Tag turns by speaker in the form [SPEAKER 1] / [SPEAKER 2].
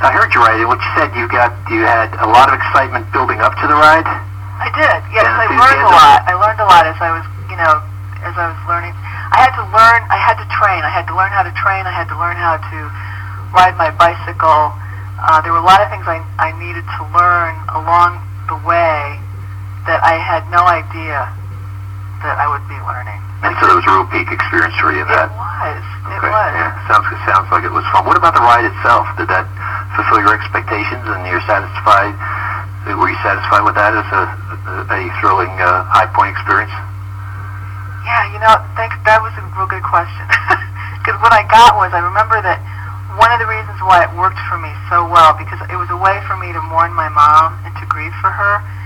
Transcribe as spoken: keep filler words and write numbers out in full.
[SPEAKER 1] I heard you right. What you said, you got, you had a lot of excitement building up to the ride.
[SPEAKER 2] I did. Yes,
[SPEAKER 1] And
[SPEAKER 2] I learned a
[SPEAKER 1] enthusiasm.
[SPEAKER 2] lot. I learned a lot as I was, you know, as I was learning. I had to learn. I had to train. I had to learn how to train. I had to learn how to ride my bicycle. Uh, there were a lot of things I I needed to learn along the way that I had no idea that I would be learning.
[SPEAKER 1] And so there was a real peak experience for you in that.
[SPEAKER 2] It was. It
[SPEAKER 1] Okay.
[SPEAKER 2] was.
[SPEAKER 1] Yeah. Sounds sounds like it was fun. What about the ride itself? Did that fulfill your expectations, and you're satisfied? Were you satisfied with that as a a, a thrilling uh, high point experience?
[SPEAKER 2] Yeah, you know, thanks. That was a real good question. Because what I got was, I remember that one of the reasons why it worked for me so well, because it was a way for me to mourn my mom and to grieve for her.